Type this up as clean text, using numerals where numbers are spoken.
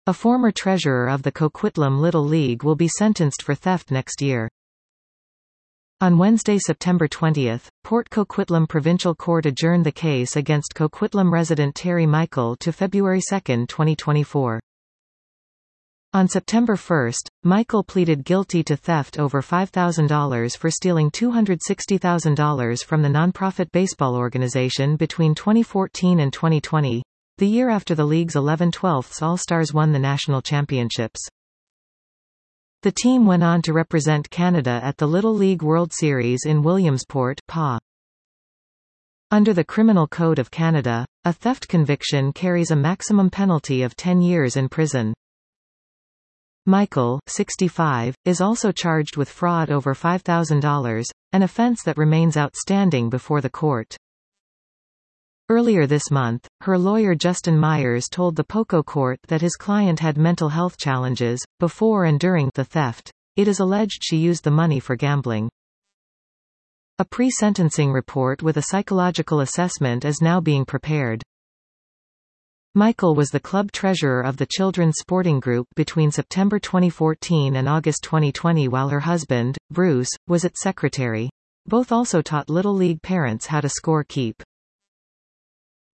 A former treasurer of the Coquitlam Little League will be sentenced for theft next year. On Wednesday, September 20, Port Coquitlam Provincial Court adjourned the case against Coquitlam resident Terry Michael to February 2, 2024. On September 1, Michael pleaded guilty to theft over $5,000 for stealing $260,000 from the nonprofit baseball organization between 2014 and 2020, the year after the league's 11/12 All-Stars won the national championships. The team went on to represent Canada at the Little League World Series in Williamsport, PA. Under the Criminal Code of Canada, a theft conviction carries a maximum penalty of 10 years in prison. Michael, 65, is also charged with fraud over $5,000, an offense that remains outstanding before the court. Earlier this month, her lawyer Justin Myers told the POCO court that his client had mental health challenges. Before and during the theft, it is alleged she used the money for gambling. A pre-sentencing report with a psychological assessment is now being prepared. Michael was the club treasurer of the Children's Sporting Group between September 2014 and August 2020, while her husband, Bruce, was its secretary. Both also taught Little League parents how to score keep.